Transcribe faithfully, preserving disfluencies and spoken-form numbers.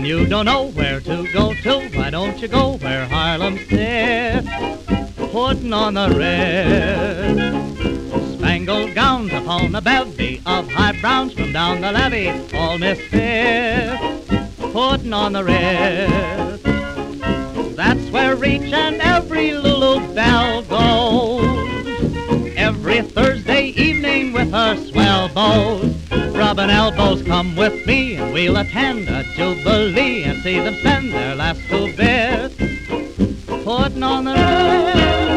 you don't know where to go to, why don't you go where Harlem sits, putting on the red spangled gowns upon a bevy of high browns from down the levee, all misfits, putting on the red. That's where each and every Lulu Belle goes, every Thursday evening with her swell beaux. Rubbing elbows, come with me and we'll attend a jubilee and see them spend their last two bits, putting on the red.